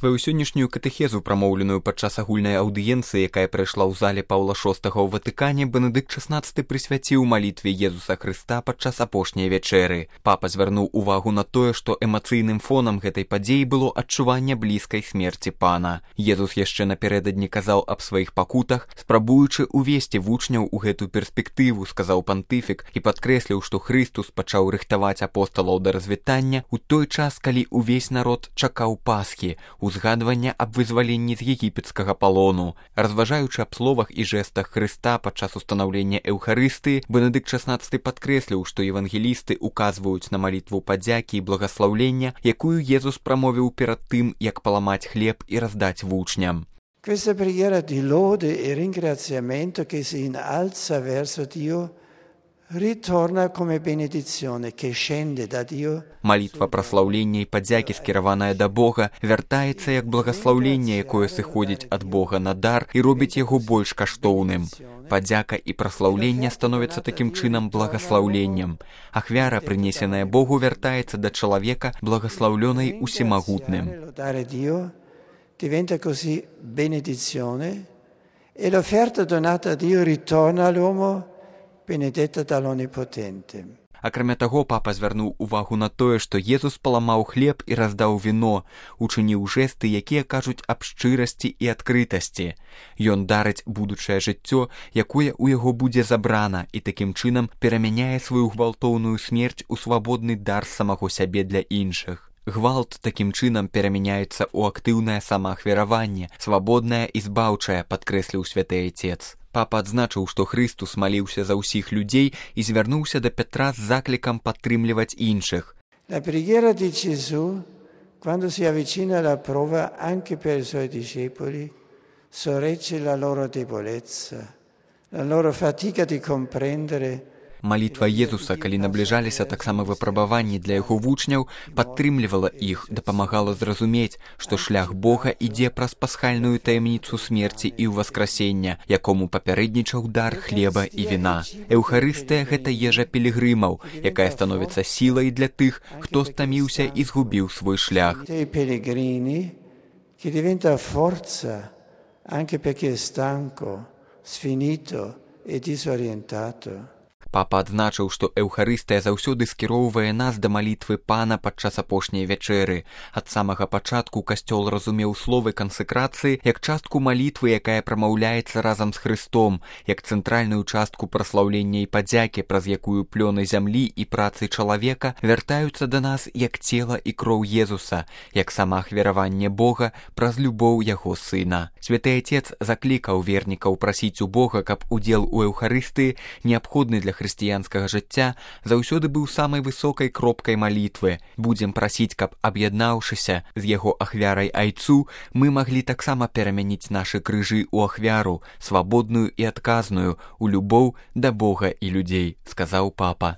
Сваю сённяшнюю катэхезу, прамоўленую падчас агульнай аўдыенцыі, якая прайшла ў зале Паўла VI ў Ватыкане, Бенедыкт XVI прысвяціў малітве Езуса Хрыста падчас апошняй вячэры. Папа звярнуў увагу на тое, што эмацыйным фонам гэтай падзеі было адчуванне блізкай смерці Пана. Езус яшчэ напярэдадні казаў аб сваіх пакутах, спрабуючы увесці вучняў у гэту перспектыву, сказаў пантыфік і падкрэсліў, што Хрыстус пачаў рыхтаваць апосталаў да развітання ў той час, калі ўвесь народ чакаў Пасхі, узгадвання аб вызваленні з егіпецкага палону. Разважаючы аб словах і жэстах Хрыста падчас устанаўлення Эўхарыстыі, Бенедыкт XVI падкрэсліў, што евангелісты указваюць на малітву падзякі і благаслаўлення, якую Езус прамовіў перад тым, як паламаць хлеб і раздаць вучням. Questa preghiera di lode e ringraziamento che si innalza verso Dio ritorna come benedizione che scende da Dio. Малітва праслаўлення і падзякі, скіраваная да Бога, вяртаецца як благаслаўленне, якое сыходзіць ад Бога на дар і робіць яго больш каштоўным. Падзяка і праслаўленне становяцца такім чынам благаслаўленнем. Ахвяра, прынесеная Богу, вяртаецца да чалавека, благаслаўлёнай усімагутным. Diventa così benedizione e l'offerta donata a Dio ritorna all'uomo benedetta dall'Onnipotente. Акрамя таго, папа звярнуў увагу на тое, што Езус паламаў хлеб і раздаў віно, учыніў жэсты, якія кажуць аб шчырасці і адкрытасці. Ён дарыць будучае жыццё, якое ў яго будзе забрана, і такім чынам перамяняе сваю гвалтоўную смерць у свабодны дар самого сябе для іншых. Гвалт такім чынам перамяняецца ў актыўнае самаахвяраванне, свабоднае і збаўчае, падкрэсліў святы Айцец. Папа адзначыў, што Хрыстус маліўся за ўсіх людзей і звярнуўся да Петра з заклікам падтрымліваць іншых. La preghiera di Gesù, quando si avvicina alla prova anche per i suoi discepoli, sorregge la loro debolezza, la loro fatica di comprendere. Малітва Езуса, калі набліжаліся таксама выпрабаванні для яго вучняў, падтрымлівала іх, дапамагала зразумець, што шлях Бога ідзе праз пасхальную таямніцу смерці і ўваскрасення, якому папярэднічаў дар хлеба і віна. Эўхарыстыя – гэта ежа пілігрымаў, якая становіцца сілай для тых, хто стаміўся і згубіў свой шлях. Папа адзначыў, што Эўхарыстыя заўсёды скіроўвае нас да малітвы Пана падчас апошняй вячэры. Ад самага пачатку касцёл разумеў словы кансекрацыі як частку малітвы, якая прамаўляецца разам з Хрыстом, як цэнтральную частку праслаўлення і падзякі, праз якую плёны зямлі і працы чалавека вяртаюцца да нас як цела і кроў Езуса, як самаахвяраванне Бога праз любоў яго Сына. Святы Айцец заклікаў вернікаў прасіць у Бога, каб удзел у Эўхарыстыі, неабходны для хрысціянскага жыцця, заўсёды быў самай высокай кропкай малітвы. Будзем прасіць, каб, аб'яднаўшыся з яго ахвярай Айцу, мы маглі таксама перамяніць нашы крыжы ў ахвяру, свабодную і адказную, у любоў да Бога і людзей, сказаў папа.